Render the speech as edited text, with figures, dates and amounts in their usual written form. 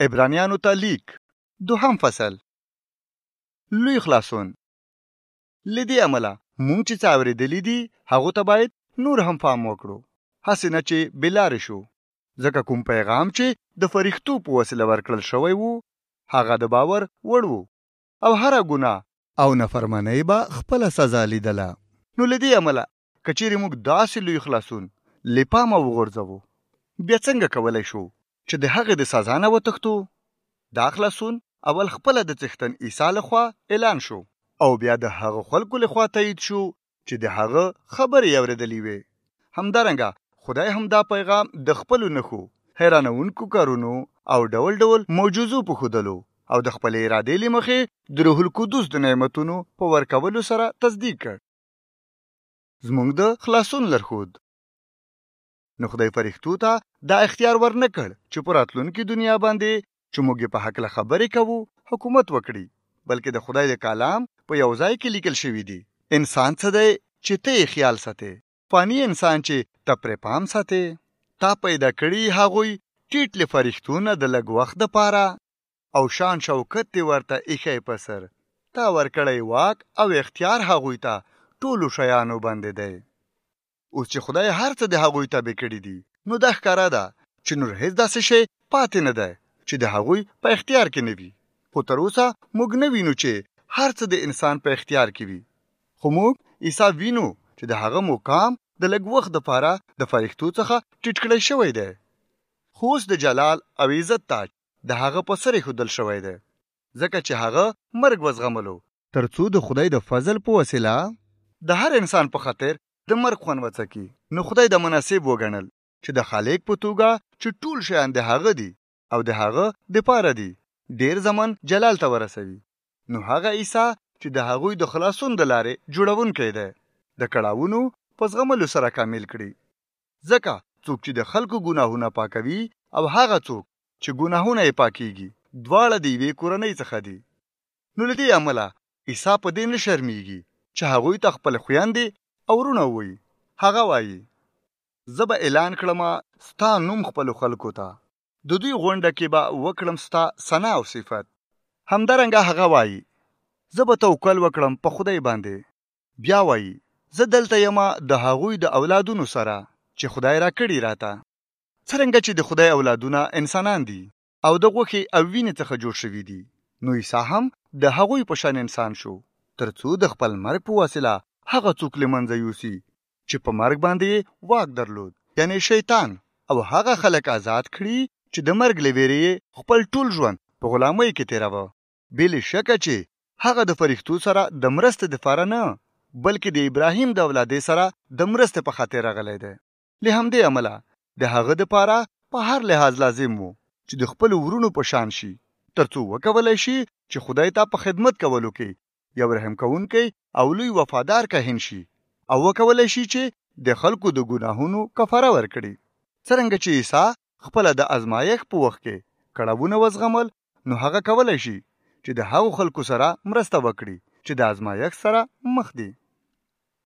عبرانیانو ته لیک 2 فصل. لوی خلاصون. لدې عمله مونږ چې څه اورېدلي دي هغو ته باید نور هم پام وکړو، هسې نه چې بېلارې شو. ځکه کوم پیغام چې د فرښتو په وسیله ورکړل شوی وو هغه د باور وړ وو او هره ګناه او نافرمانۍ به خپله سزا لیدله. نو لدې عمله که چیرې موږ داسې لوی خلاصون له پامه وغورځوو بیا څنګه کولی شو چې د هغې د سزا نه وتښتو؟ دا خلاصون اول خپله د څښتن عیسی لخوا اعلان شو او بیا د هغه خلکو لخوا تایید شو چې د هغه خبرې اورېدلې وې. همدارنګه خدای هم دا پیغام د خپلو نښو، حیرانوونکو کارونو او ډول ډول معجزو په ښودلو او د خپلې ارادې له مخې د روح القدس د نعمتونو په ورکولو سره تصدیق کړ. زموږ د خلاصون لارښود. نو خدای فرښتو ته دا اختیار ورنه کړ چې په راتلونکي دنیا باندې چې موږ په هکله خبرې کوو حکومت وکړي، بلکې د خدای د کلام په یو ځای کې لیکل شوي دي. انسان څه دی چې ته یې خیال ساتې؟ فانی انسان چې ته پرې پام ساتې. تا پیدا کړي هغوی ټیټ له فرښتو نه د لږ وخت دپاره او شان شوکت دې ورته ایښی په سر. تا ورکړی واک او اختیار هغوی ته ټولو شیانو باندې دی. اوس چې خدای هر څه د هغوی تابع کړي دي نو دا ښکاره ده چې نور هیڅ داسې شی پاتې نه دی چې د هغوی په اختیار کې نه وي. خو تر اوسه موږ نه وینو چې هر څه د انسان په اختیار کې وي، خو موږ عیسی وینو چې د هغه مقام د لږ وخت دپاره د فرښتو څخه ټیټ کړی شوی دی. خو اوس د جلال او عزت تاج د هغه په سر ایښودل شوی دی، ځکه چې هغه مرګ وزغملو تر څو د خدای د فضل په وسیله د هر انسان په خاطر د مرګ خوند وڅکي. نو خدای د مناسب وګڼل چې د خالق په توګه چې ټول شیان د هغه دي او د هغه دپاره دي ډیر زمن جلال ته ورسوي. نو هغه عیسی چې د هغوی د خلاصون د لارې جوړونکی دی د کړاوونو په زغملو سره کامل کړي. ځکه څوک چې د خلکو ګناهونه پاکوي او هغه څوک چې ګناهونه یې پاکیږي دواړه د یوې کورنۍ څخه دي. نو له دې امله عیسی په دې نه شرمیږي چې هغوی ته خپل خویندې او وروڼه ووایي. هغه وایي زه به اعلان کړم ستا نوم خپلو خلکو ته، د دوی غونډه کې به وکړم ستا ثنا او صفت. همدارنګه هغه وایي زه به توکل وکړم په خدای باندې. بیا وایي زه دلته یم د هغوی د اولادونو سره چې خدای را کړي راته. څرنګه چې د خدای اولادونه انسانان دي او د غوښې او وینې څخه جوړ شوي دي، نو عیسی هم د هغوی په شان انسان شو تر څو د خپل مرګ په وسیله هغه څوک له منځه یوسي چې په مرګ باندې واک درلود، یعنی شیطان، او هغه خلک آزاد کړي چې د مرګ له ویرې خپل ټول ژوند په غلامۍ کې تیراوه. بې شکه چې هغه د فرښتو سره د مرستې دپاره نه بلکې د ابراهیم د اولادې سره د مرستې په خاطر راغلی دی. له همدې امله د هغه دپاره په هر لحاظ لازم وو چې د خپلو ورونو په شان شي تر څو وکولی شي چې خدای ته په خدمت کولو کې یو رحم کوونکی او لوی وفادار کاهن شي او وکولی شي چې د خلکو د ګناهونو کفاره ورکړي. څرنګه چې عیسی خپله د ازمایښت په وخت کې کړاوونه وزغمل، نو هغه کولی شي چې د هغو خلکو سره مرسته وکړي چې د ازمایښت سره مخ دي.